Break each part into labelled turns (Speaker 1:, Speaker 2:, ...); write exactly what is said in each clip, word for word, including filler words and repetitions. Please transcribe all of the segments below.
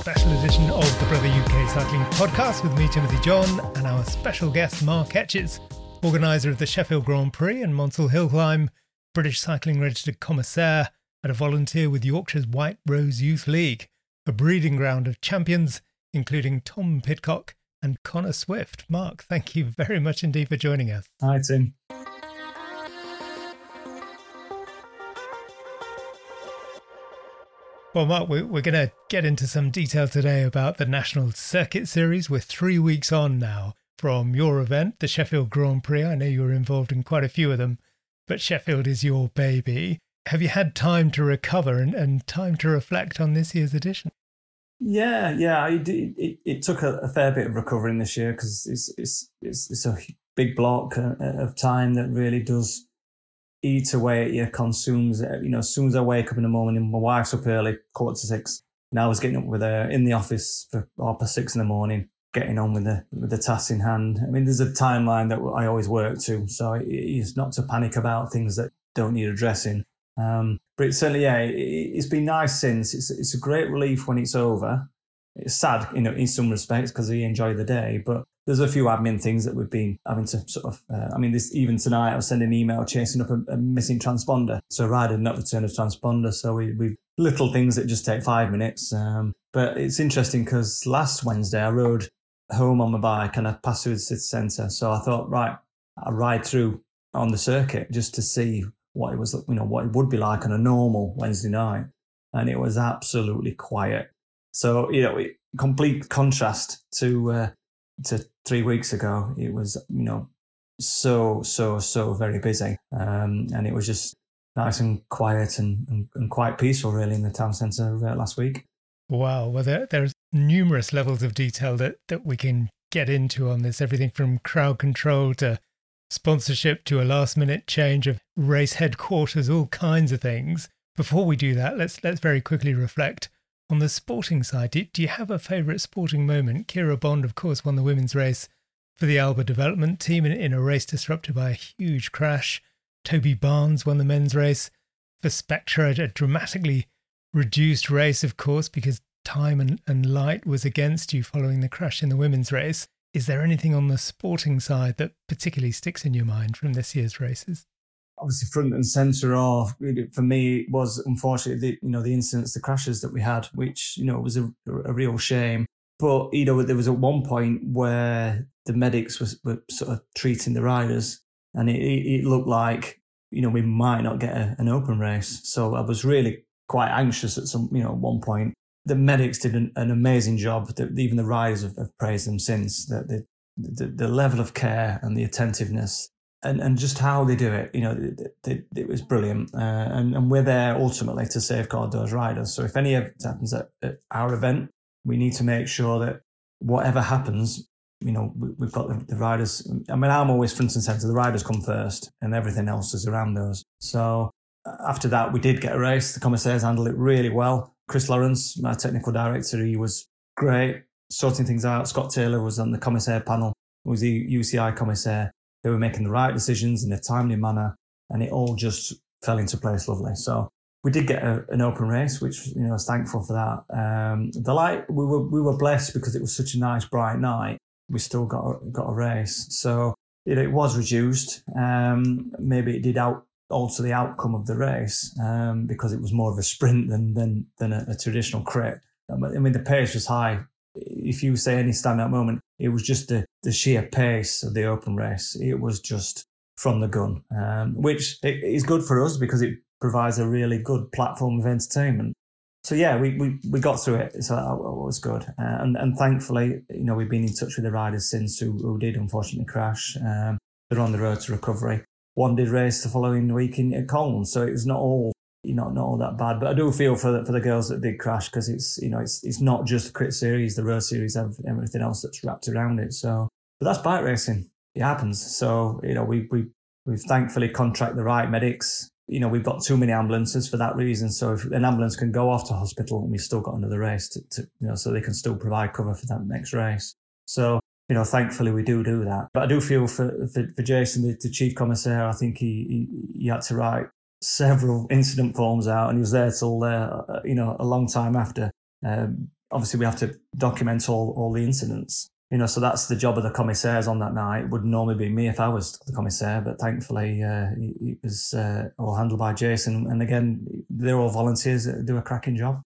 Speaker 1: special edition of the Brother U K Cycling Podcast with me, Timothy John, and our special guest, Mark Etches, organiser of the Sheffield Grand Prix and Monsall Hill Climb, British Cycling Registered Commissaire, and a volunteer with Yorkshire's White Rose Youth League, a breeding ground of champions, including Tom Pidcock and Connor Swift. Mark, thank you very much indeed for joining us.
Speaker 2: Hi, Tim.
Speaker 1: Well, Mark, we're going to get into some detail today about the National Circuit Series. We're three weeks on now from your event, the Sheffield Grand Prix. I know you were involved in quite a few of them, but Sheffield is your baby. Have you had time to recover and, and time to reflect on this year's edition?
Speaker 2: Yeah, yeah. It, it, it took a, a fair bit of recovering this year because it's, it's, it's, it's a big block of time that really does eat away at you, consumes, you know, as soon as I wake up in the morning, my wife's up early, quarter to six, and I was getting up with her in the office for half past six in the morning, getting on with the with the tasks in hand. I mean, there's a timeline that I always work to, so it's not to panic about things that don't need addressing. Um, but it's certainly, yeah, it, it's been nice since. It's it's a great relief when it's over. It's sad, you know, in some respects because we enjoy the day, but there's a few admin things that we've been having to sort of, uh, I mean, this even tonight I was sending an email chasing up a, a missing transponder. So a rider had not returned a transponder. So we, we little things that just take five minutes. Um, but it's interesting because last Wednesday I rode home on my bike and I passed through the city centre. So I thought, right, I'll ride through on the circuit just to see what it was, you know, what it would be like on a normal Wednesday night. And it was absolutely quiet. So, you know, complete contrast to, uh, to three weeks ago. It was, you know, so, so, so very busy. Um, and it was just nice and quiet and, and, and quite peaceful, really, in the town centre uh, last week.
Speaker 1: Wow. Well, there, there's numerous levels of detail that, that we can get into on this. Everything from crowd control to sponsorship to a last minute change of race headquarters, all kinds of things. Before we do that, let's let's very quickly reflect on the sporting side. Do, do you have a favourite sporting moment? Kira Bond, of course, won the women's race for the Alba development team in, in a race disrupted by a huge crash. Toby Barnes won the men's race for Spectra, a dramatically reduced race, of course, because time and, and light was against you following the crash in the women's race. Is there anything on the sporting side that particularly sticks in your mind from this year's races?
Speaker 2: Obviously, front and centre off, for me, was unfortunately, the, you know, the incidents, the crashes that we had, which, you know, was a, a real shame. But, you know, there was at one point where the medics was, were sort of treating the riders and it, it looked like, you know, we might not get a, an open race. So I was really quite anxious at some, you know, at one point. The medics did an, an amazing job. The, even the riders have, have praised them since. The, the, the, the level of care and the attentiveness and, and just how they do it, you know, it, it, it was brilliant. Uh, and, and we're there ultimately to safeguard those riders. So if any of it happens at, at our event, we need to make sure that whatever happens, you know, we, we've got the, the riders. I mean, I'm always front and centre. The riders come first and everything else is around those. So after that, we did get a race. The commissaires handled it really well. Chris Lawrence, my technical director, he was great, sorting things out. Scott Taylor was on the commissaire panel, who was the U C I commissaire. They were making the right decisions in a timely manner, and it all just fell into place lovely. So we did get a, an open race, which, you know, I was thankful for that. Um, the light, we were we were blessed because it was such a nice bright night. We still got a, got a race, so it, it was reduced. Um, maybe it did out. alter the outcome of the race um, because it was more of a sprint than than than a, a traditional crit. I mean, the pace was high. If you say any standout moment, it was just the, the sheer pace of the open race. It was just from the gun, um, which is good for us because it provides a really good platform of entertainment. So yeah, we we, we got through it. So that was good, uh, and and thankfully, you know, we've been in touch with the riders since who, who did unfortunately crash. Um, they're on the road to recovery. One did race the following week in at Colne, so it was not all, you know, not all that bad. But I do feel for the, for the girls that did crash because it's, you know, it's it's not just the crit series, the road series, everything else that's wrapped around it. So, but that's bike racing. It happens. So, you know, we we we've thankfully contract the right medics. You know, we've got too many ambulances for that reason. So if an ambulance can go off to hospital, and we've still got another race to, to you know, so they can still provide cover for that next race. So, you know, thankfully we do do that. But I do feel for for, for Jason, the, the chief commissaire, I think he, he he had to write several incident forms out, and he was there till uh, you know, a long time after. Um, obviously we have to document all, all the incidents. You know, so that's the job of the commissaires on that night. It would normally be me if I was the commissaire, but thankfully uh, it was uh, all handled by Jason. And again, they're all volunteers that do a cracking job.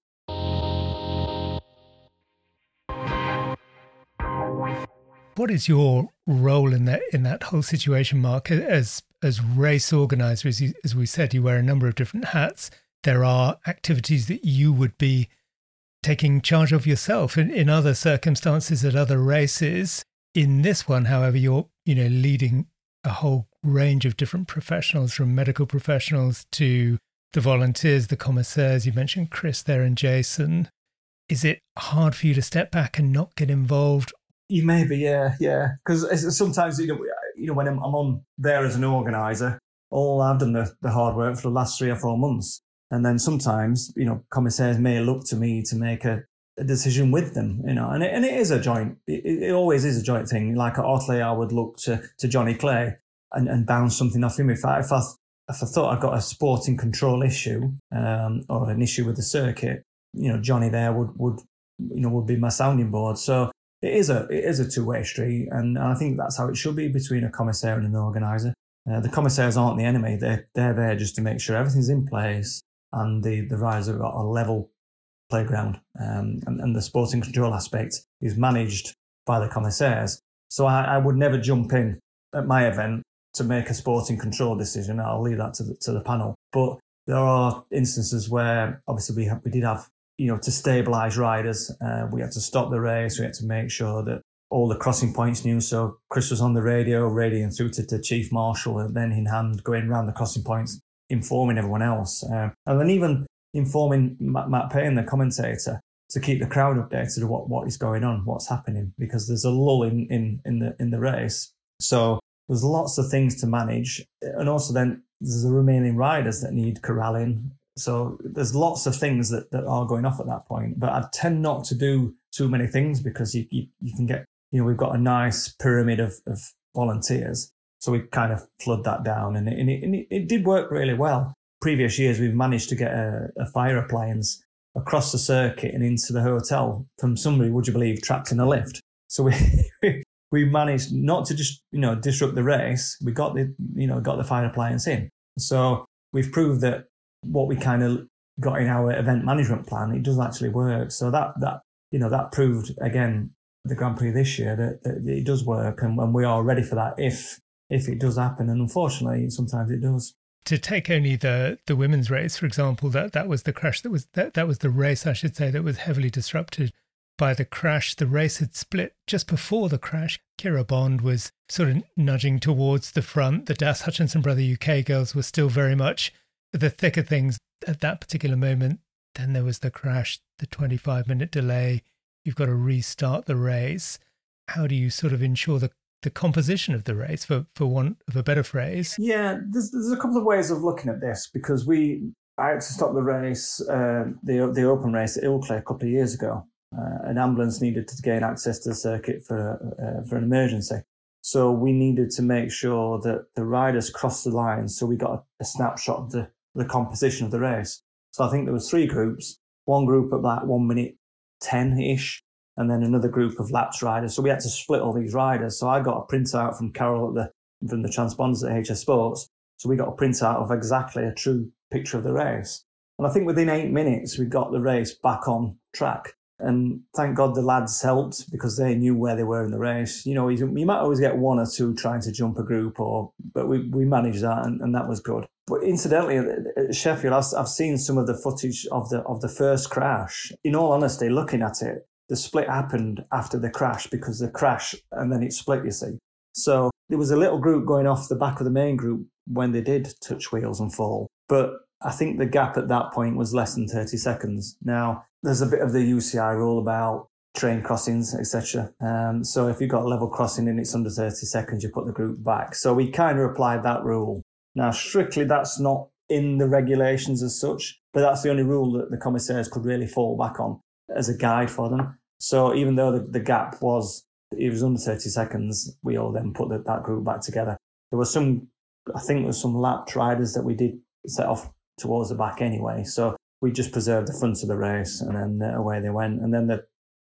Speaker 1: What is your role in that in that whole situation, Mark? As as race organizer, as, you, as we said, you wear a number of different hats. There are activities that you would be taking charge of yourself in, in other circumstances at other races. In this one, however, you're you know leading a whole range of different professionals, from medical professionals to the volunteers, the commissaires. You mentioned Chris there and Jason. Is it hard for you to step back and not get involved?
Speaker 2: You may be, yeah, yeah. Because sometimes, you know, you know, when I'm, I'm on there as an organizer, all I've done the, the hard work for the last three or four months. And then sometimes, you know, commissaires may look to me to make a, a decision with them, you know, and it, and it is a joint, it, it always is a joint thing. Like at Otley, I would look to, to Johnny Clay and, and bounce something off him. If I, if I, if I thought I got a sporting control issue um, or an issue with the circuit, you know, Johnny there would, would, you know, would be my sounding board. So it is a, it is a two-way street. And I think that's how it should be between a commissaire and an organizer. Uh, the commissaires aren't the enemy. They're, they're there just to make sure everything's in place and the, the riders have got a level playground. Um, and, and the sporting control aspect is managed by the commissaires. So I, I would never jump in at my event to make a sporting control decision. I'll leave that to the, to the panel. But there are instances where obviously we have, we did have, you know, to stabilise riders. Uh, we had to stop the race. We had to make sure that all the crossing points knew. So Chris was on the radio, radioing through to the Chief Marshal, and then in hand going around the crossing points, informing everyone else. Uh, and then even informing Matt, Matt Payne, the commentator, to keep the crowd updated of what, what is going on, what's happening, because there's a lull in, in, in the in the race. So there's lots of things to manage. And also then there's the remaining riders that need corralling. So there's lots of things that, that are going off at that point. But I tend not to do too many things because you you, you can get, you know, we've got a nice pyramid of, of volunteers. So we kind of flood that down. And it, and it, and it, it did work really well. Previous years, we've managed to get a, a fire appliance across the circuit and into the hotel from somebody, would you believe, trapped in a lift. So we we managed not to just, you know, disrupt the race. We got the, you know, got the fire appliance in. So we've proved that what we kind of got in our event management plan, it does actually work. So that, that you know, that proved, again, the Grand Prix this year, that, that it does work. And, and we are ready for that if if it does happen. And unfortunately, sometimes it does.
Speaker 1: To take only the, the women's race, for example, that, that was the crash, that was that, that was the race, I should say, that was heavily disrupted by the crash. The race had split just before the crash. Kira Bond was sort of nudging towards the front. The Das Hutchinson Brother U K girls were still very much the thick of things at that particular moment. Then there was the crash, the twenty-five minute delay. You've got to restart the race. How do you sort of ensure the the composition of the race, for, for want of a better phrase?
Speaker 2: Yeah, there's, there's a couple of ways of looking at this, because we I had to stop the race, uh, the the open race at Ilkley a couple of years ago. Uh, an ambulance needed to gain access to the circuit for uh, for an emergency. So we needed to make sure that the riders crossed the line. So we got a, a snapshot of the, the composition of the race. So I think there was three groups, one group at about one minute ten-ish, and then another group of laps riders. So we had to split all these riders. So I got a printout from Carol at the from the transponders at H S Sports. So we got a printout of exactly a true picture of the race. And I think within eight minutes, we got the race back on track. And thank God the lads helped, because they knew where they were in the race. You know, you, you might always get one or two trying to jump a group, or but we, we managed that, and, and that was good. But incidentally, at Sheffield, I've, I've seen some of the footage of the of the first crash. In all honesty, looking at it, the split happened after the crash, because the crash and then it split, you see. So there was a little group going off the back of the main group when they did touch wheels and fall. But I think the gap at that point was less than thirty seconds. Now, there's a bit of the U C I rule about train crossings, et cetera. Um, so if you've got a level crossing and it's under thirty seconds, you put the group back. So we kind of applied that rule. Now, strictly, that's not in the regulations as such, but that's the only rule that the commissaires could really fall back on as a guide for them. So even though the, the gap was, it was under thirty seconds, we all then put the, that group back together. There was some, I think there was some lapped riders that we did set off towards the back anyway. So we just preserved the front of the race, and then uh, away they went. And then the,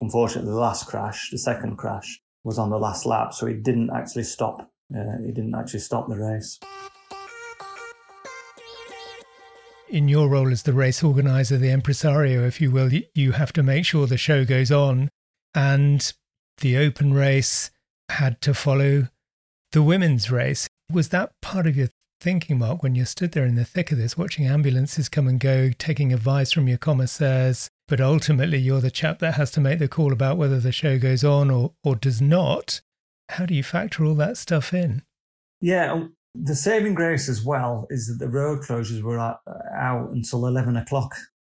Speaker 2: unfortunately, the last crash, the second crash, was on the last lap, so he didn't actually stop. Uh, he didn't actually stop the race.
Speaker 1: In your role as the race organizer, the impresario, if you will, you have to make sure the show goes on. And the open race had to follow the women's race. Was that part of your thinking, Mark, when you stood there in the thick of this, watching ambulances come and go, taking advice from your commissaires, but ultimately you're the chap that has to make the call about whether the show goes on or, or does not? How do you factor all that stuff in?
Speaker 2: Yeah, the saving grace as well is that the road closures were out until eleven o'clock.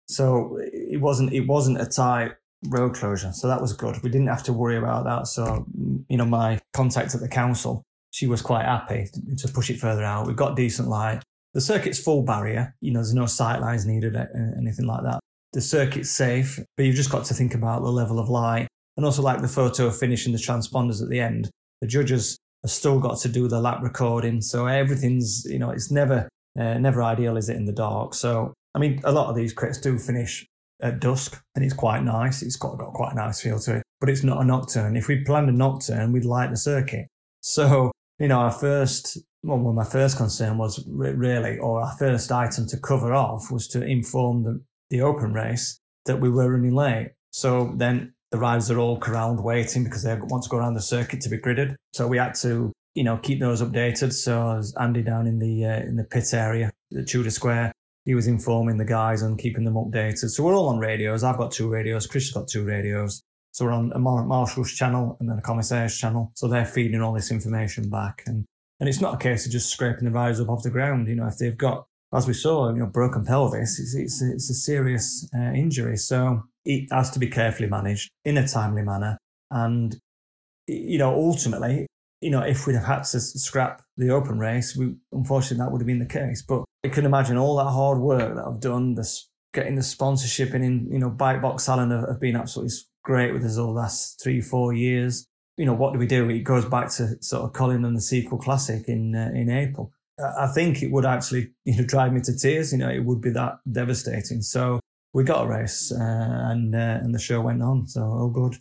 Speaker 2: So it wasn't it wasn't a tight road closure. So that was good. We didn't have to worry about that. So, you know, my contact at the council, she was quite happy to push it further out. We've got decent light. The circuit's full barrier. You know, there's no sight lines needed or anything like that. The circuit's safe, but you've just got to think about the level of light. And also like the photo finish and the transponders at the end. The judges have still got to do the lap recording. So everything's, you know, it's never, uh, never ideal, is it, in the dark? So, I mean, a lot of these crits do finish at dusk and it's quite nice. It's got, got quite a nice feel to it, but it's not a nocturne. If we planned a nocturne, we'd light the circuit. So, you know, our first, well, my first concern was really, or our first item to cover off was to inform the, the open race that we were running late. So then the riders are all corralled waiting because they want to go around the circuit to be gridded. So we had to, you know, keep those updated. So as Andy down in the uh, in the pit area at Tudor Square, he was informing the guys and keeping them updated. So we're all on radios. I've got two radios. Chris has got two radios. So we're on a Marshal's channel and then a Commissaire's channel. So they're feeding all this information back. And and it's not a case of just scraping the riders up off the ground. You know, if they've got, as we saw, you know, broken pelvis, it's it's, it's a serious uh, injury. So it has to be carefully managed in a timely manner. And, you know, ultimately, you know, if we'd have had to scrap the open race, we, unfortunately, that would have been the case. But I can imagine all that hard work that I've done, this, getting the sponsorship and in, you know, Bike Box Allen have, have been absolutely great with us all the last three, four years. You know, what do we do? It goes back to sort of Colin and the Sequel Classic in uh, in April. I think it would actually, you know, drive me to tears. You know, it would be that devastating. So we got a race uh, and uh, and the show went on. So all good.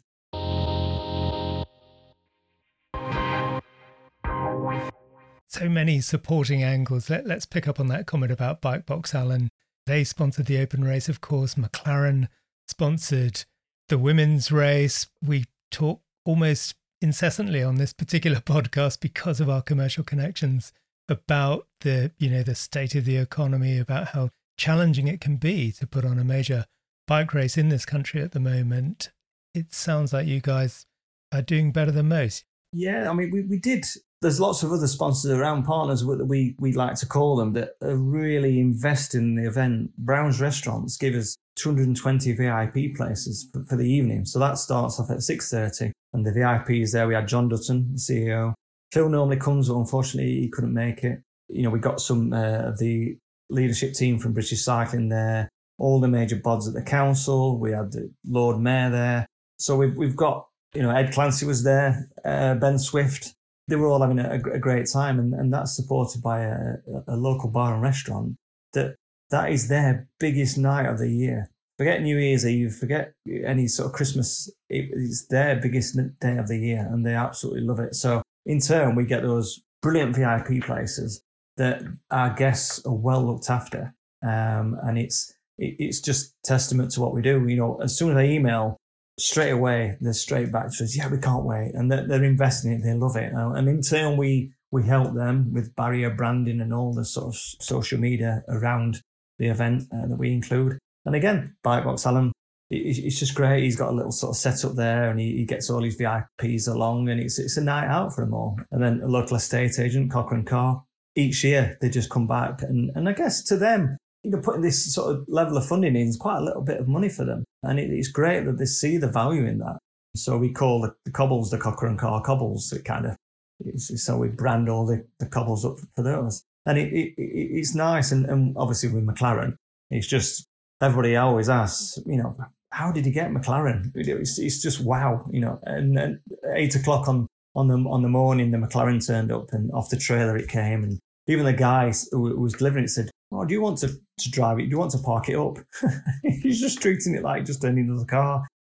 Speaker 1: So many supporting angles. Let, let's pick up on that comment about Bike Box Allen. They sponsored the open race, of course. McLaren sponsored the women's race. We talk almost incessantly on this particular podcast because of our commercial connections about the, you know, the state of the economy, about how challenging it can be to put on a major bike race in this country at the moment. It sounds like you guys are doing better than most.
Speaker 2: Yeah, I mean, we, we did. There's lots of other sponsors around, partners that we, we like to call them, that are really invested in the event. Brown's Restaurants give us two hundred twenty V I P places for, for the evening. So that starts off at six thirty. And the V I Ps there, we had John Dutton, the C E O. Phil normally comes, but unfortunately he couldn't make it. You know, we got some uh, of the leadership team from British Cycling there, all the major bods at the council. We had the Lord Mayor there. So we've, we've got, you know, Ed Clancy was there, uh, Ben Swift. They were all having a, a great time, and, and that's supported by a, a local bar and restaurant. That that is their biggest night of the year. Forget New Year's Eve, forget any sort of Christmas. It, it's their biggest day of the year, and they absolutely love it. So in turn, we get those brilliant V I P places that our guests are well looked after, um, and it's it, it's just testament to what we do. You know, as soon as they email, straight away they're straight back to us. Yeah, we can't wait, and they're, they're investing in it. They love it, and in turn, we we help them with barrier branding and all the sort of social media around the event uh, that we include. And again, Bike Box Allen, it's just great. He's got a little sort of setup there, and he, he gets all his V I Ps along, and it's it's a night out for them all. And then a local estate agent, Cochrane Carr, each year they just come back, and and I guess to them, you know, putting this sort of level of funding in is quite a little bit of money for them, and it, it's great that they see the value in that. So we call the, the cobbles the Cochrane Carr cobbles. It kind of it's, so we brand all the, the cobbles up for those, and it, it, it it's nice. And, and obviously with McLaren, it's just. Everybody always asks, you know, how did he get McLaren? It's, it's just wow, you know. And, and eight o'clock on on the on the morning, the McLaren turned up, and off the trailer it came. And even the guy who was delivering it said, "Oh, do you want to, to drive it? Do you want to park it up?" He's just treating it like just any other car.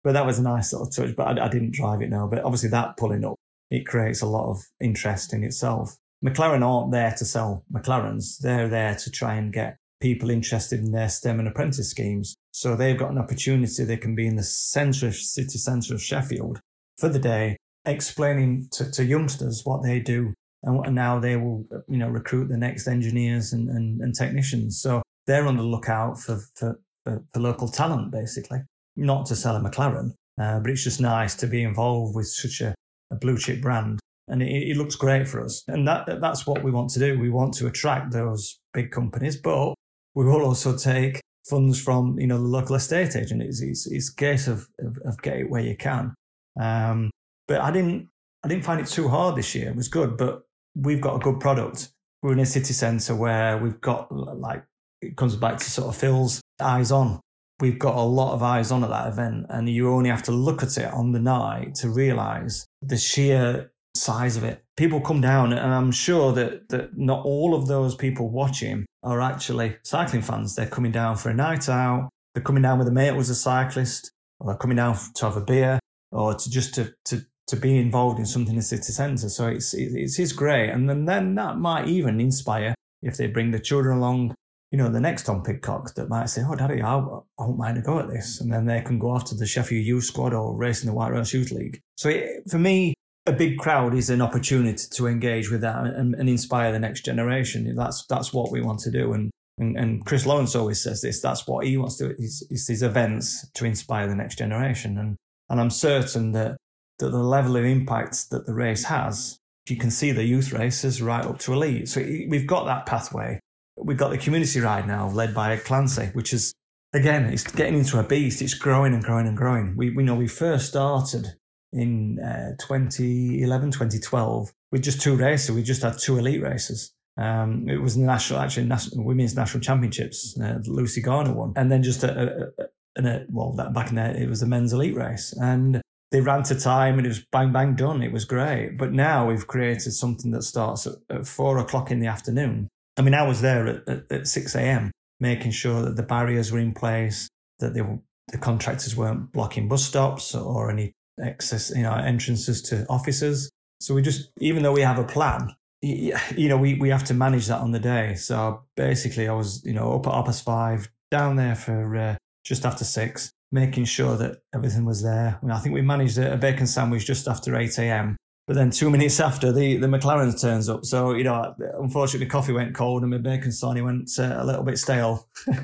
Speaker 2: but that was a nice sort of touch. But I, I didn't drive it now. But obviously that pulling up, it creates a lot of interest in itself. McLaren aren't there to sell McLarens. They're there to try and get people interested in their STEM and apprentice schemes. So they've got an opportunity. They can be in the centre of city centre of Sheffield for the day, explaining to, to youngsters what they do. And, and now they will, you know, recruit the next engineers and, and, and technicians. So they're on the lookout for, for, for, for local talent, basically. Not to sell a McLaren, uh, but it's just nice to be involved with such a, a blue chip brand. And it, it looks great for us. And that that's what we want to do. We want to attract those big companies, but we will also take funds from, you know, the local estate agent. It's, it's, it's a case of, of, of get it where you can. Um, but I didn't, I didn't find it too hard this year. It was good, but we've got a good product. We're in a city centre where we've got, like, it comes back to sort of Phil's eyes on. We've got a lot of eyes on at that event, and you only have to look at it on the night to realise the sheer size of it. People come down, and I'm sure that, that not all of those people watching are actually cycling fans. They're coming down for a night out. They're coming down with a mate who's a cyclist, or they're coming down to have a beer, or to just to, to, to be involved in something in the city centre. So it's, it's, it's great. And then, then that might even inspire, if they bring the children along, you know, the next Tom Pidcock that might say, oh, Daddy, I, I won't mind a go at this. And then they can go off to the Sheffield Youth Squad or race in the White Rose Youth League. So it, for me, a big crowd is an opportunity to engage with that and, and inspire the next generation. That's that's what we want to do. And, and, and Chris Lawrence always says this, that's what he wants to do, is, is these events to inspire the next generation. And, and I'm certain that, that the level of impact that the race has, you can see the youth races right up to elite. So we've got that pathway. We've got the community ride now led by Clancy, which is, again, it's getting into a beast. It's growing and growing and growing. We, we know we first started in uh, twenty eleven, twenty twelve with just two races. We just had two elite races. Um, it was the national, actually, national, women's national championships. Uh, Lucy Garner won, and then just a, a, a, a well, that back in there, it was the men's elite race, and they ran to time, and it was bang bang done. It was great. But now we've created something that starts at, at four o'clock in the afternoon. I mean, I was there at, at, at six a.m. making sure that the barriers were in place, that they were, the contractors weren't blocking bus stops or any access, you know, entrances to offices. So we just, even though we have a plan, you know, we, we have to manage that on the day. So basically I was, you know, up at Opus five, down there for uh, just after six, making sure that everything was there. I, mean, I think we managed a, a bacon sandwich just after eight a.m. But then two minutes after, the, the McLaren turns up. So, you know, unfortunately, coffee went cold and my bacon sarnie went uh, a little bit stale.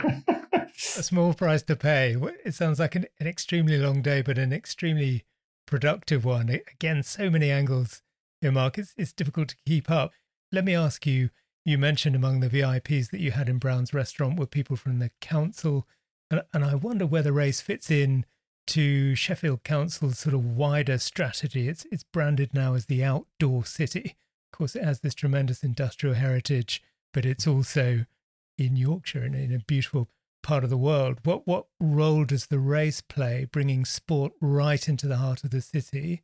Speaker 1: A small price to pay. It sounds like an, an extremely long day, but an extremely productive one. Again, so many angles here, Mark. It's, it's difficult to keep up. Let me ask you, you mentioned among the V I Ps that you had in Brown's restaurant were people from the council. And, and I wonder where the race fits in to Sheffield Council's sort of wider strategy. It's it's branded now as the outdoor city. Of course, it has this tremendous industrial heritage, but it's also in Yorkshire and in a beautiful part of the world. What what role does the race play, bringing sport right into the heart of the city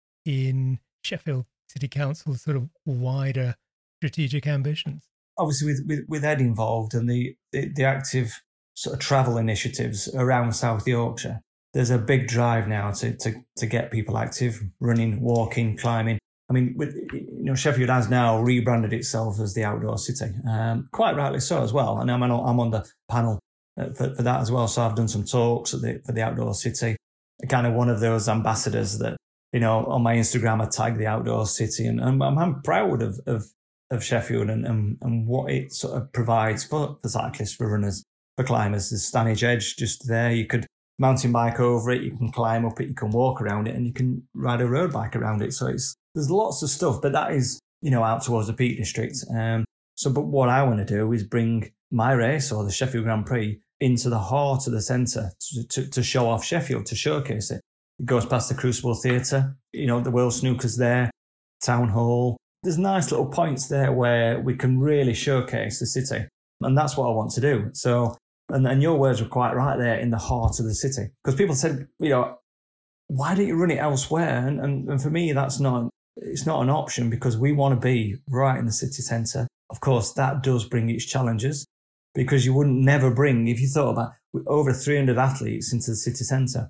Speaker 1: in Sheffield City Council's sort of wider strategic ambitions?
Speaker 2: Obviously, with, with, with Ed involved and the, the, the active sort of travel initiatives around South Yorkshire, there's a big drive now to, to, to get people active, running, walking, climbing. I mean, with, you know, Sheffield has now rebranded itself as the outdoor city, um, quite rightly so as well. And I'm on, I'm on the panel for, for that as well. So I've done some talks at the, for the outdoor city, kind of one of those ambassadors that, you know, on my Instagram, I tag the outdoor city, and I'm, I'm proud of, of, of Sheffield and, and, and what it sort of provides for, for cyclists, for runners, for climbers. There's Stanage Edge just there. You could mountain bike over it, you can climb up it, you can walk around it, and you can ride a road bike around it. So it's, there's lots of stuff, but that is, you know, out towards the Peak District. Um, so, but what I want to do is bring my race, or the Sheffield Grand Prix, into the heart of the centre to, to, to show off Sheffield, to showcase it. It goes past the Crucible Theatre, you know, the World Snooker's there, Town Hall. There's nice little points there where we can really showcase the city. And that's what I want to do. So, and, and your words were quite right there, in the heart of the city. Because people said, you know, why don't you run it elsewhere? And, and, and for me, that's not, it's not an option, because we want to be right in the city centre. Of course, that does bring its challenges, because you wouldn't never bring, if you thought about over three hundred athletes into the city centre,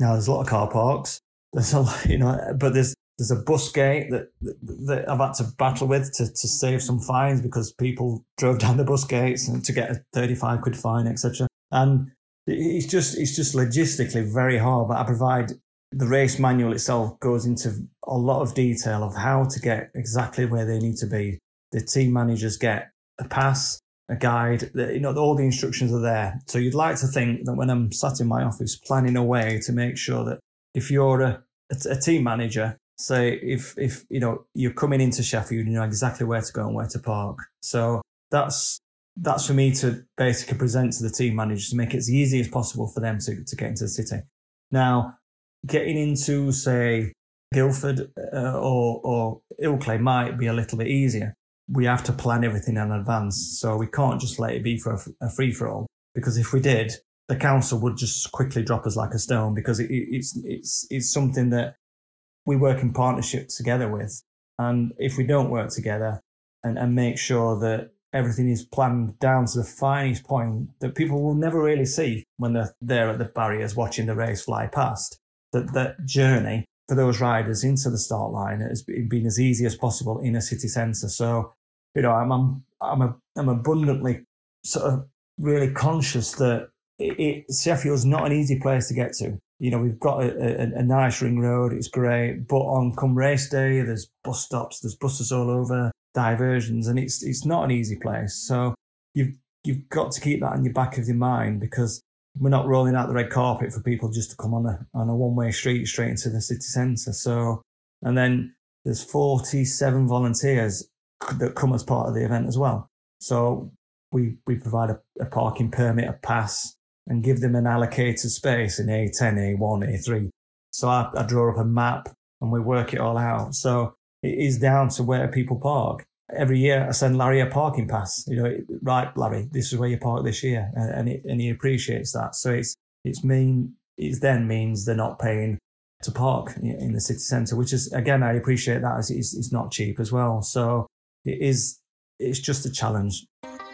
Speaker 2: Now, there's a lot of car parks. There's a lot, you know, but there's there's a bus gate that, that I've had to battle with to, to save some fines because people drove down the bus gates and to get a thirty-five quid fine, et cetera. And it's just it's just logistically very hard. But I provide the race manual itself goes into a lot of detail of how to get exactly where they need to be. The team managers get a pass, a guide, you know, all the instructions are there. So you'd like to think that when I'm sat in my office planning a way to make sure that if you're a, a, a team manager, say if, if, you know, you're coming into Sheffield, you know exactly where to go and where to park. So that's, that's for me to basically present to the team managers to make it as easy as possible for them to, to get into the city. Now, getting into, say, Guildford uh, or, or Ilkley might be a little bit easier. We have to plan everything in advance. So we can't just let it be for a, a free-for-all, because if we did, the council would just quickly drop us like a stone, because it, it's, it's, it's something that we work in partnership together with. And if we don't work together and, and make sure that everything is planned down to the finest point that people will never really see when they're there at the barriers watching the race fly past, that that journey for those riders into the start line has been as easy as possible in a city centre. So, you know, I'm I'm I'm, a, I'm abundantly sort of really conscious that it, it, Sheffield's not an easy place to get to. You know, we've got a, a, a nice ring road, it's great, but on come race day, there's bus stops, there's buses all over, diversions, and it's it's not an easy place. So you've you've got to keep that in your back of your mind, because we're not rolling out the red carpet for people just to come on a on a one-way street straight into the city centre. So, and then there's forty-seven volunteers that come as part of the event as well. So we we provide a, a parking permit, a pass, and give them an allocated space in A ten, A one, A three. So I, I draw up a map and we work it all out. So it is down to where people park. Every year I send Larry a parking pass. You know, right, Larry, this is where you park this year, and, and, it, and he appreciates that. So it's it's mean it then means they're not paying to park in the city centre, which is, again, I appreciate that, as it's, it's not cheap as well. So it is it's just a challenge.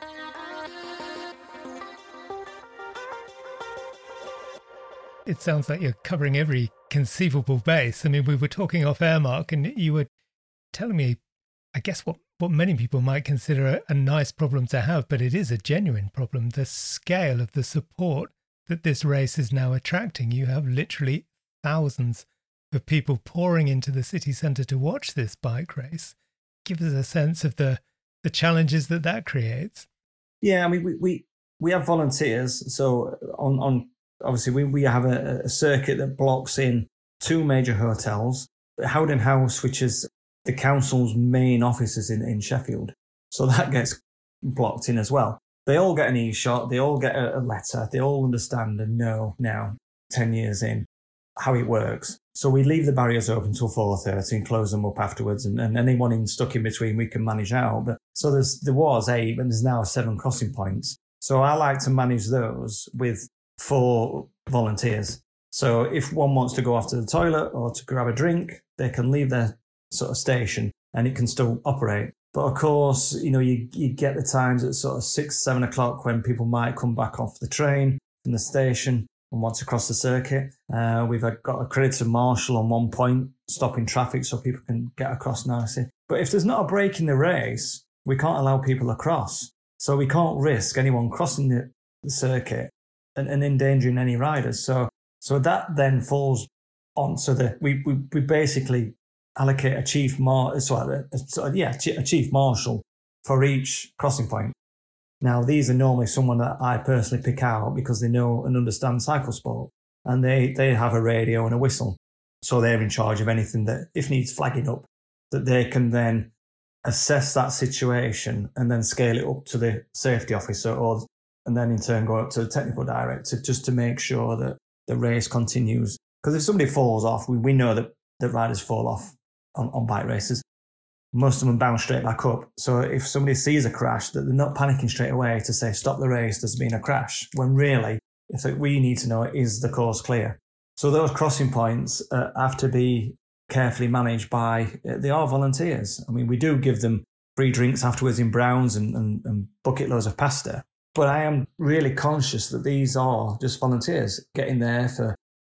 Speaker 1: It sounds like you're covering every conceivable base. I mean, we were talking off air, Mark, and you were telling me, I guess, what, what many people might consider a, a nice problem to have, but it is a genuine problem. The scale of the support that this race is now attracting. You have literally thousands of people pouring into the city centre to watch this bike race. Give us a sense of the, the challenges that that creates.
Speaker 2: Yeah, I mean, we we, we have volunteers. So on, on obviously, we, we have a, a circuit that blocks in two major hotels. Howden House, which is the council's main offices in, in Sheffield. So that gets blocked in as well. They all get an e-shot, they all get a, a letter, they all understand and know now, ten years in, how it works. So we leave the barriers open until four thirty and close them up afterwards, and, and anyone in, stuck in between we can manage out. But so there's there was eight, and there's now seven crossing points. So I like to manage those with four volunteers. So if one wants to go off to the toilet or to grab a drink, they can leave their sort of station and it can still operate. But of course, you know, you, you get the times at sort of six, seven o'clock when people might come back off the train from the station and want to cross the circuit. Uh, we've got a accredited marshal on one point stopping traffic so people can get across nicely. But if there's not a break in the race, we can't allow people across. So we can't risk anyone crossing the, the circuit and, and endangering any riders. So so that then falls on. So that we, we, we basically allocate a chief mar, sorry, a, yeah, a chief marshal for each crossing point. Now, these are normally someone that I personally pick out because they know and understand cycle sport, and they, they have a radio and a whistle. So they're in charge of anything that, if needs flagging up, that they can then assess that situation and then scale it up to the safety officer, or and then in turn go up to the technical director just to make sure that the race continues. Because if somebody falls off, we, we know that the riders fall off on, on bike races. Most of them bounce straight back up. So if somebody sees a crash, that they're not panicking straight away to say, stop the race, there's been a crash. When really, if we need to know, is the course clear? So those crossing points uh, have to be carefully managed by, uh, they are volunteers. I mean, we do give them free drinks afterwards in Browns and, and, and bucket loads of pasta. But I am really conscious that these are just volunteers getting there for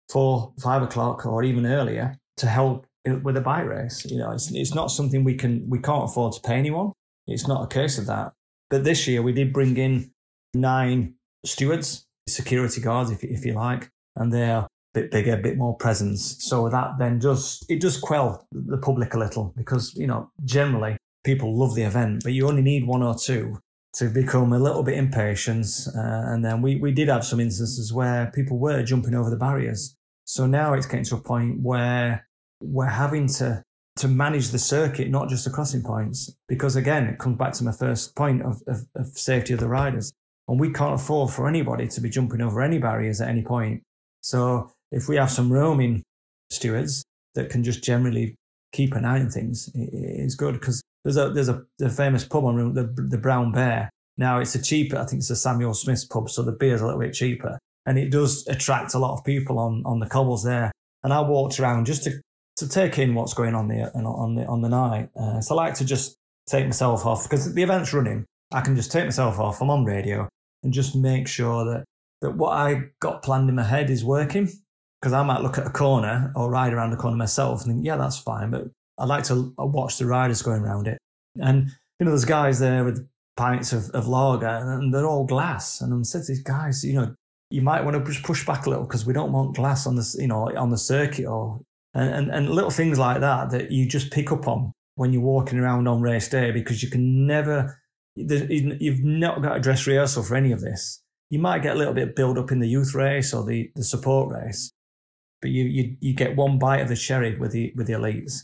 Speaker 2: four, five o'clock or even earlier to help with a bike race. You know, it's it's not something we can we can't afford to pay anyone. It's not a case of that. But this year we did bring in nine stewards, security guards, if if you like, and they're a bit bigger, a bit more presence. So that then just it does quell the public a little, because you know generally people love the event, but you only need one or two to become a little bit impatient. Uh, and then we we did have some instances where people were jumping over the barriers. So now it's getting to a point where we're having to to manage the circuit, not just the crossing points, because again, it comes back to my first point of, of, of safety of the riders. And we can't afford for anybody to be jumping over any barriers at any point. So if we have some roaming stewards that can just generally keep an eye on things, it's good. Because there's a there's a the famous pub on the the Brown Bear. Now it's a cheaper, I think it's a Samuel Smith's pub, so the beer's a little bit cheaper, and it does attract a lot of people on on the cobbles there. And I walked around just to to take in what's going on there on the on the night. Uh, so I like to just take myself off, because the event's running. I can just take myself off. I'm on radio and just make sure that that what I got planned in my head is working. Because I might look at a corner or ride around the corner myself and think, yeah, that's fine. But I like to watch the riders going around it. And, you know, there's guys there with pints of, of lager and they're all glass. And I'm saying to these guys, you know, you might want to just push back a little, because we don't want glass on the, you know, on the circuit, or and, and, and little things like that that you just pick up on when you're walking around on race day, because you can never, you've not got a dress rehearsal for any of this. You might get a little bit build up in the youth race or the, the support race, but you, you you get one bite of the cherry with the with the elites.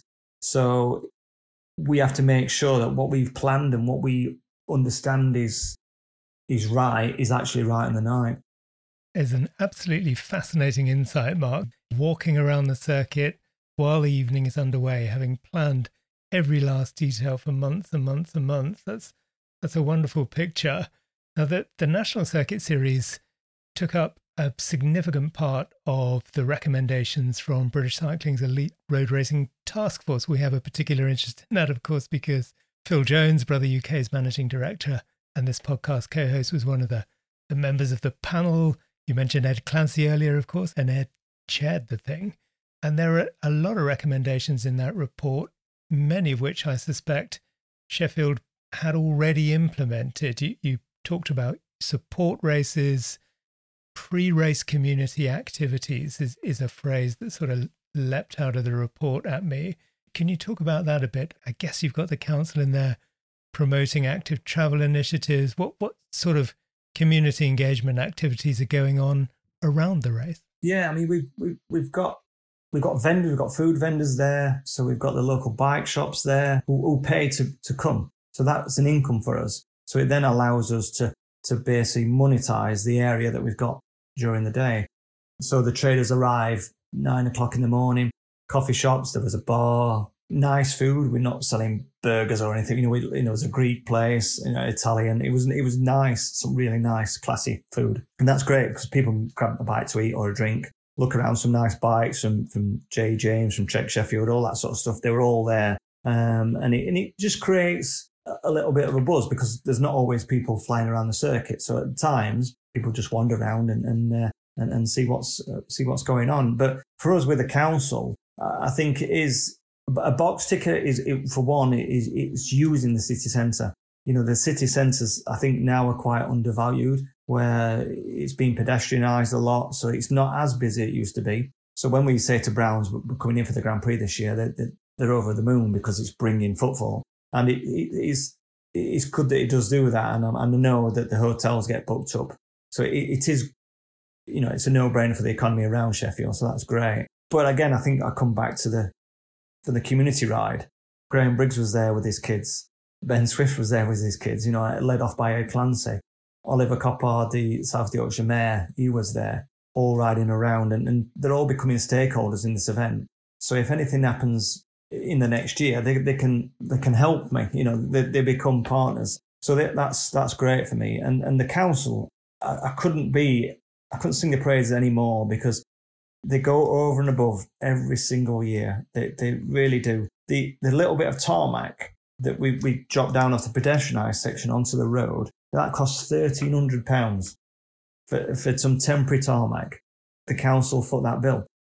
Speaker 2: So we have to make sure that what we've planned and what we understand is is right is actually right in the night.
Speaker 1: It's an absolutely fascinating insight, Mark. Walking around the circuit while the evening is underway, having planned every last detail for months and months and months. That's that's a wonderful picture. Now, that the National Circuit Series took up a significant part of the recommendations from British Cycling's Elite Road Racing Task Force. We have a particular interest in that, of course, because Phil Jones, Brother U K's managing director and this podcast co-host, was one of the, the members of the panel. You mentioned Ed Clancy earlier, of course, and Ed chaired the thing. And there are a lot of recommendations in that report, many of which I suspect Sheffield had already implemented. You, you talked about support races, pre-race community activities is, is a phrase that sort of leapt out of the report at me. Can you talk about that a bit? I guess you've got the council in there promoting active travel initiatives. What what sort of community engagement activities are going on around the race?
Speaker 2: Yeah, I mean we've we've, we've got we've got vendors, we've got food vendors there, so we've got the local bike shops there who, who pay to to come. So that's an income for us. So it then allows us to to basically monetize the area that we've got during the day. So the traders arrive nine o'clock in the morning, coffee shops, there was a bar, nice food. We're not selling burgers or anything. You know, we, you know, it was a Greek place, you know, Italian. It was, it was nice, some really nice, classy food. And that's great because people grab a bite to eat or a drink, look around some nice bikes from, from Jay James, from Trek Sheffield, all that sort of stuff. They were all there. Um, and it, and it just creates a little bit of a buzz because there's not always people flying around the circuit. So at times people just wander around and and uh, and, and see what's uh, see what's going on. But for us with the council, uh, I think it is a box ticket is it, for one is it's using the city centre. You know, the city centres I think now are quite undervalued, where it's been pedestrianised a lot, so it's not as busy as it used to be. So when we say to Browns we're coming in for the Grand Prix this year, they're, they're over the moon because it's bringing footfall. And it, it is it's good that it does do that, and, and I know that the hotels get booked up. So it, it is, you know, it's a no-brainer for the economy around Sheffield, so that's great. But again, I think I come back to the for the community ride. Graham Briggs was there with his kids. Ben Swift was there with his kids, you know, led off by Ed Clancy. Oliver Coppard, the South Yorkshire Mayor, he was there, all riding around, and, and they're all becoming stakeholders in this event. So if anything happens in the next year, they they can they can help me. You know, they they become partners. So they, that's that's great for me. And and the council, I, I couldn't be I couldn't sing the praises anymore because they go over and above every single year. They they really do. The the little bit of tarmac that we we drop down off the pedestrianised section onto the road, that costs thirteen hundred pounds for for some temporary tarmac. The council foot that bill.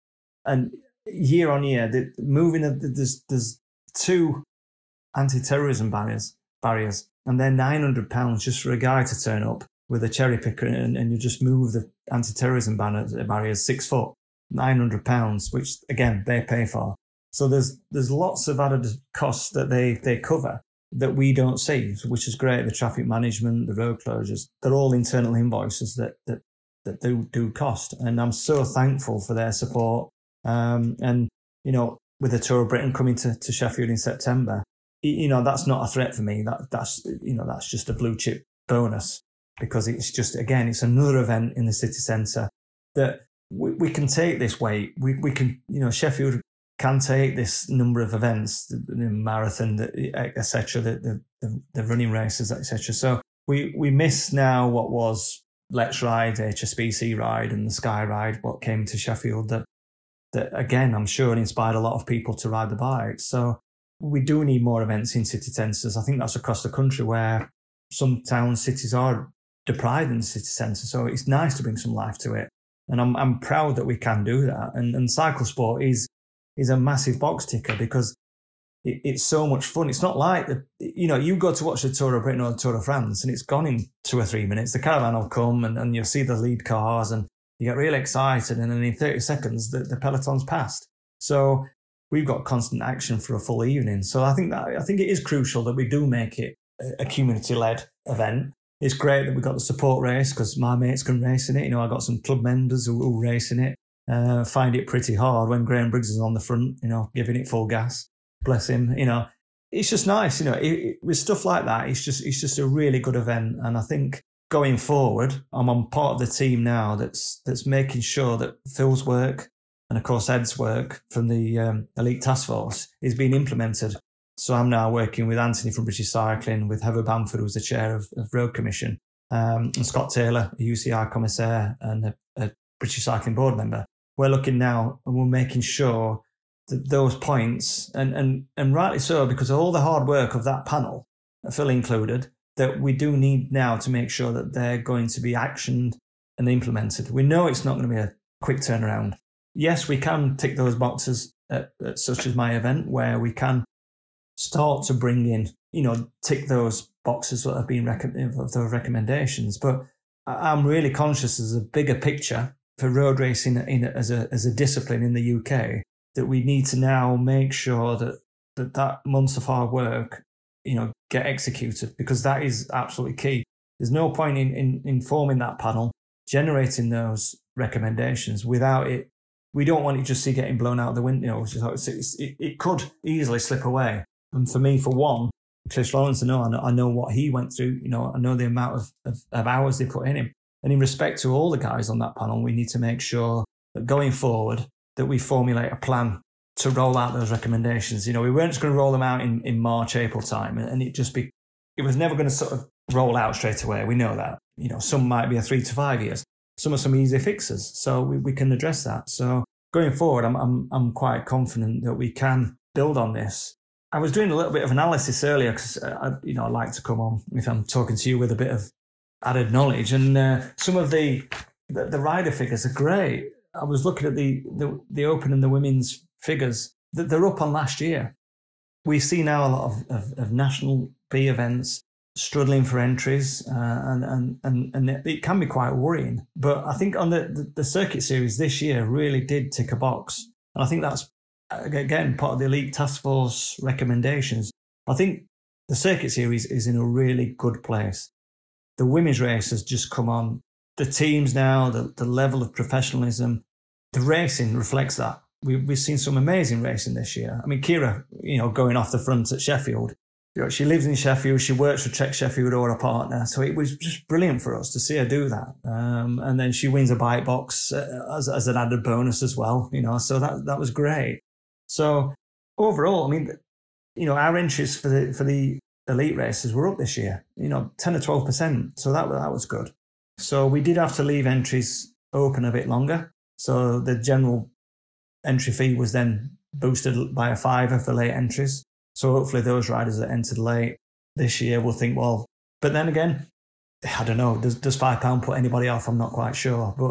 Speaker 2: And year on year, the, moving, there's, there's two anti-terrorism barriers, barriers, and they're nine hundred pounds just for a guy to turn up with a cherry picker and, and you just move the anti-terrorism barriers six foot, nine hundred pounds, which again, they pay for. So there's there's lots of added costs that they, they cover that we don't see, which is great. The traffic management, the road closures, they're all internal invoices that that, that do, do cost. And I'm so thankful for their support. Um, and, you know, with the Tour of Britain coming to, to Sheffield in September, you know, that's not a threat for me. That That's, you know, that's just a blue chip bonus because it's just, again, it's another event in the city centre that we, we can take this weight. We, we can, you know, Sheffield can take this number of events, the, the marathon, et cetera, the, the, the running races, et cetera. So we, we miss now what was Let's Ride, H S B C Ride and the Sky Ride, what came to Sheffield that, that again, I'm sure inspired a lot of people to ride the bike. So we do need more events in city centres. I think that's across the country where some towns, cities are deprived in the city centre. So it's nice to bring some life to it. And I'm I'm proud that we can do that. And, and cycle sport is is a massive box ticker because it, it's so much fun. It's not like, the, you know, you go to watch the Tour of Britain or the Tour of France and it's gone in two or three minutes. The caravan will come and, and you'll see the lead cars and you get really excited. And then in thirty seconds, the, the peloton's passed. So we've got constant action for a full evening. So I think that I think it is crucial that we do make it a community-led event. It's great that we've got the support race because my mates can race in it. You know, I got some club members who, who race in it. Uh, find it pretty hard when Graham Briggs is on the front, you know, giving it full gas. Bless him. You know, it's just nice. You know, it, it, with stuff like that, it's just it's just a really good event. And I think going forward, I'm on part of the team now that's that's making sure that Phil's work and of course Ed's work from the um, Elite Task Force is being implemented. So I'm now working with Anthony from British Cycling, with Heather Bamford, who's the chair of, of Road Commission, um, and Scott Taylor, a U C I commissaire and a, a British Cycling board member. We're looking now and we're making sure that those points, and, and, and rightly so, because of all the hard work of that panel, Phil included, that we do need now to make sure that they're going to be actioned and implemented. We know it's not going to be a quick turnaround. Yes, we can tick those boxes at, at such as my event where we can start to bring in, you know, tick those boxes that have been rec- of those recommendations. But I'm really conscious as a bigger picture for road racing in, as a as a discipline in the U K, that we need to now make sure that that, that months of hard work, you know, get executed, because that is absolutely key. There's no point in, in, in forming that panel, generating those recommendations without it. We don't want it just see getting blown out the window. It's, it's, it, it could easily slip away. And for me, for one, Chris Lawrence, I know, I know, I know what he went through. You know, I know the amount of, of, of hours they put in him. And in respect to all the guys on that panel, we need to make sure that going forward, that we formulate a plan to roll out those recommendations. You know, we weren't just going to roll them out in, in March, April time. And it just be, it was never going to sort of roll out straight away. We know that. You know, some might be a three to five years. Some are some easy fixes. So we, we can address that. So going forward, I'm, I'm, I'm quite confident that we can build on this. I was doing a little bit of analysis earlier because, I, you know, I like to come on if I'm talking to you with a bit of added knowledge. And uh, some of the, the the rider figures are great. I was looking at the, the, the open and the women's figures. They're up on last year. We see now a lot of, of, of national B events struggling for entries, uh, and, and, and, and it can be quite worrying. But I think on the, the, the circuit series this year really did tick a box. And I think that's, again, part of the Elite Task Force recommendations. I think the circuit series is in a really good place. The women's race has just come on. The teams now, the, the level of professionalism, the racing reflects that. We, we've seen some amazing racing this year. I mean, Kira, you know, going off the front at Sheffield. You know, she lives in Sheffield. She works for Trek Sheffield or a partner. So it was just brilliant for us to see her do that. Um, and then she wins a bike box uh, as, as an added bonus as well. You know, so that that was great. So overall, I mean, you know, our entries for the for the elite races were up this year. You know, ten or twelve percent. So that that was good. So we did have to leave entries open a bit longer. So the general entry fee was then boosted by a fiver for late entries. So hopefully those riders that entered late this year will think, well, but then again, I don't know, does, does five pounds put anybody off? I'm not quite sure. But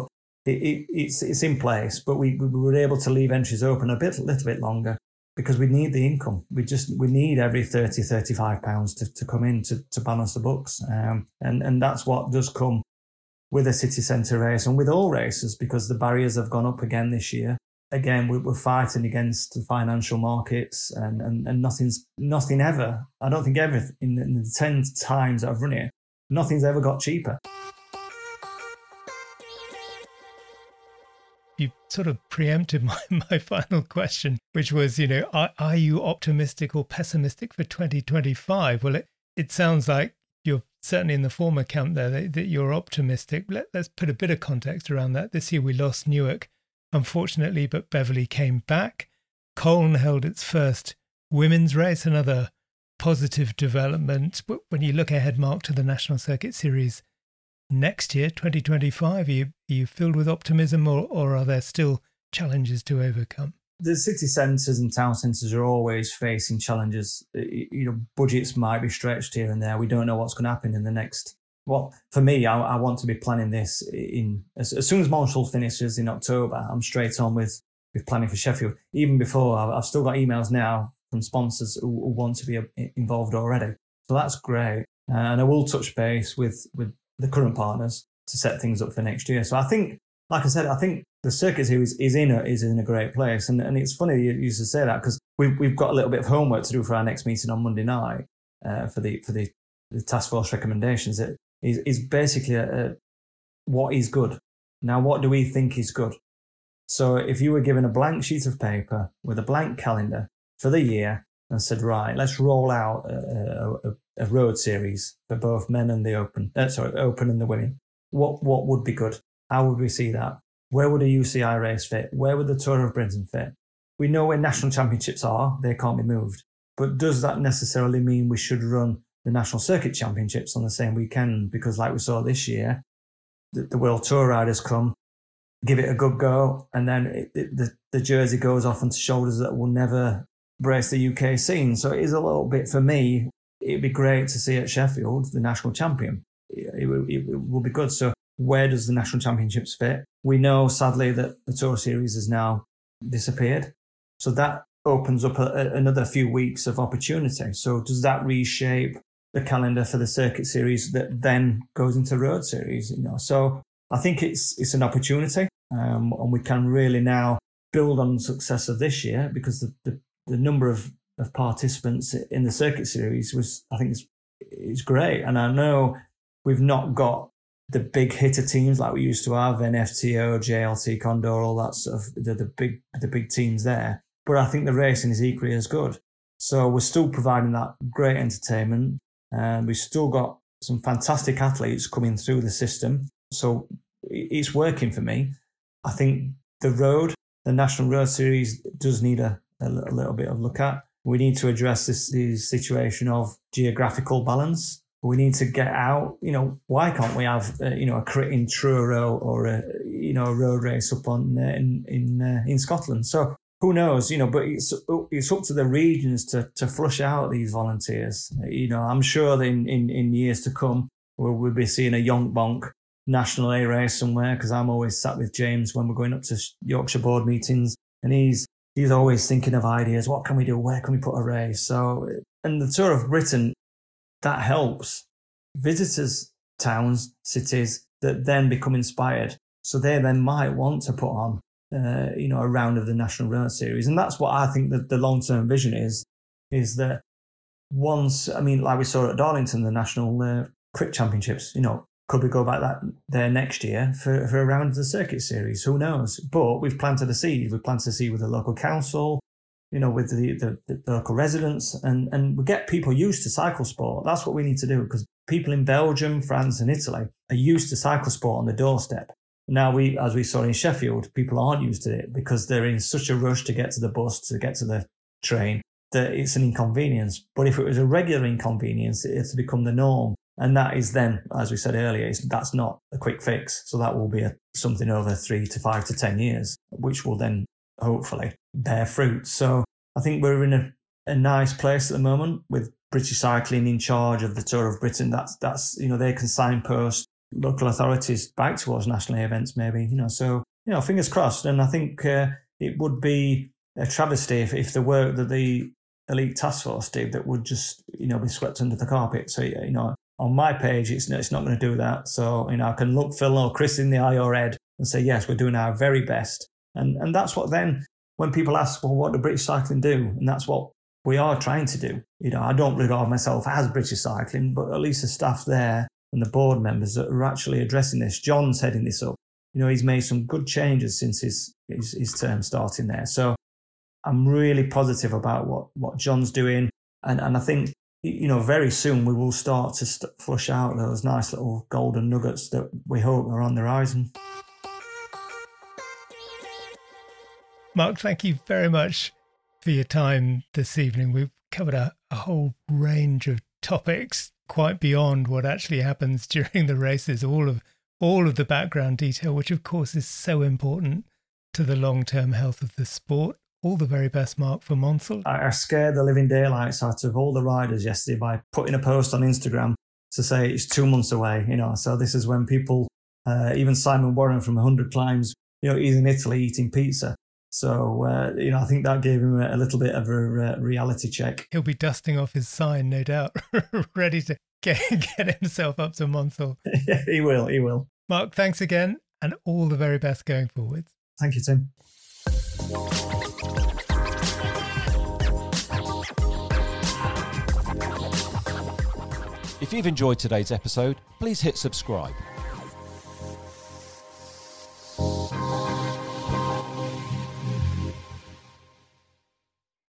Speaker 2: it, it, it's it's in place, but we, we were able to leave entries open a bit, little bit longer because we need the income. We just we need every thirty, thirty-five pounds to, to come in to, to balance the books, um, and and that's what does come with a city centre race and with all races, because the barriers have gone up again this year. Again, we're fighting against the financial markets, and, and, and nothing's nothing ever. I don't think ever in the, in the ten times I've run it, nothing's ever got cheaper.
Speaker 1: You sort of preempted my, my final question, which was, you know, are, are you optimistic or pessimistic for twenty twenty-five? Well, it, it sounds like you're certainly in the former camp there, that, that you're optimistic. Let, let's put a bit of context around that. This year we lost Newark, unfortunately, but Beverley came back. Colne held its first women's race, another positive development. But when you look ahead, Mark, to the National Circuit Series next year, twenty twenty-five, are you, are you filled with optimism, or, or are there still challenges to overcome?
Speaker 2: The city centres and town centres are always facing challenges. You know, budgets might be stretched here and there. We don't know what's going to happen in the next. Well, for me, I, I want to be planning this in as, as soon as Montreal finishes in October. I'm straight on with, with planning for Sheffield. Even before, I've, I've still got emails now from sponsors who, who want to be involved already. So that's great. Uh, and I will touch base with, with the current partners to set things up for next year. So I think, like I said, I think the circuit series is in a, is in a great place. And, and it's funny you used to say that, because we've, we've got a little bit of homework to do for our next meeting on Monday night uh, for the for the, the task force recommendations. It is, is basically a, a, what is good. Now, what do we think is good? So if you were given a blank sheet of paper with a blank calendar for the year and said, right, let's roll out a, a, a road series for both men and the open, uh, sorry, open and the women, what what would be good? How would we see that? Where would a U C I race fit? Where would the Tour of Britain fit? We know where national championships are. They can't be moved. But does that necessarily mean we should run the National Circuit Championships on the same weekend? Because like we saw this year, the, the World Tour riders come, give it a good go, and then it, it, the, the jersey goes off onto shoulders that will never brace the U K scene. So it is a little bit, for me, it'd be great to see at Sheffield the national champion. It, it, it, it will be good. So where does the national championships fit? We know, sadly, that the Tour Series has now disappeared. So that opens up a, a, another few weeks of opportunity. So does that reshape the calendar for the Circuit Series that then goes into Road Series? You know, so I think it's it's an opportunity, um, and we can really now build on the success of this year, because the, the, the number of, of participants in the Circuit Series was, I think, is is great. And I know we've not got the big hitter teams like we used to have, N F T O, J L T, Condor, all that sort of the, the big the big teams there. But I think the racing is equally as good. So we're still providing that great entertainment, and we've still got some fantastic athletes coming through the system. So it's working for me. I think the road, the National Road Series, does need a, a little bit of look at. We need to address this, this situation of geographical balance. We need to get out, you know, why can't we have, uh, you know, a crit in Truro or a, you know, a road race up on, uh, in, in, uh, in Scotland. So who knows, you know, but it's, it's up to the regions to, to flush out these volunteers. You know, I'm sure that in, in, in years to come, we'll, we'll be seeing a Yonk Bonk national A race somewhere, because I'm always sat with James when we're going up to Yorkshire board meetings, and he's, he's always thinking of ideas. What can we do? Where can we put a race? So, and the Tour of Britain, that helps visitors, towns, cities that then become inspired. So they then might want to put on, uh, you know, a round of the National Road Series. And that's what I think that the long-term vision is, is that once, I mean, like we saw at Darlington, the National uh, Crit Championships, you know, could we go back that there next year for, for a round of the Circuit Series? Who knows? But we've planted a seed. We've planted a seed with the local council, you know, with the, the, the local residents, and, and we get people used to cycle sport. That's what we need to do, because people in Belgium, France and Italy are used to cycle sport on the doorstep. Now, we, as we saw in Sheffield, people aren't used to it because they're in such a rush to get to the bus, to get to the train, that it's an inconvenience. But if it was a regular inconvenience, it's become the norm. And that is then, as we said earlier, is that's not a quick fix. So that will be a, something over three to five to ten years, which will then hopefully bear fruit. So I think we're in a, a nice place at the moment with British Cycling in charge of the Tour of Britain. That's, that's, you know, they can signpost local authorities back towards national events, maybe, you know. So, you know, fingers crossed. And I think uh, it would be a travesty if, if the work that the Elite Task Force did that would just, you know, be swept under the carpet. So, you know, on my page, it's, it's not going to do that. So, you know, I can look Phil or Chris in the eye or Ed and say, yes, we're doing our very best. And and that's what then, when people ask, well, what do British Cycling do? And that's what we are trying to do. You know, I don't regard myself as British Cycling, but at least the staff there and the board members that are actually addressing this. John's heading this up. You know, he's made some good changes since his, his, his term starting there. So I'm really positive about what, what John's doing. And, and I think, you know, very soon we will start to st- flush out those nice little golden nuggets that we hope are on the horizon.
Speaker 1: Mark, thank you very much for your time this evening. We've covered a, a whole range of topics, quite beyond what actually happens during the races, all of all of the background detail, which of course is so important to the long-term health of the sport. All the very best, Mark, for Monsell.
Speaker 2: I scared the living daylights out of all the riders yesterday by putting a post on Instagram to say it's two months away, you know. So this is when people, uh, even Simon Warren from one hundred Climbs, you know, he's in Italy eating pizza. So, uh, you know, I think that gave him a, a little bit of a uh, reality check.
Speaker 1: He'll be dusting off his sign, no doubt, ready to get, get himself up to Monsell.
Speaker 2: Yeah, he will, he will.
Speaker 1: Mark, thanks again, and all the very best going forwards.
Speaker 2: Thank you, Tim.
Speaker 3: If you've enjoyed today's episode, please hit subscribe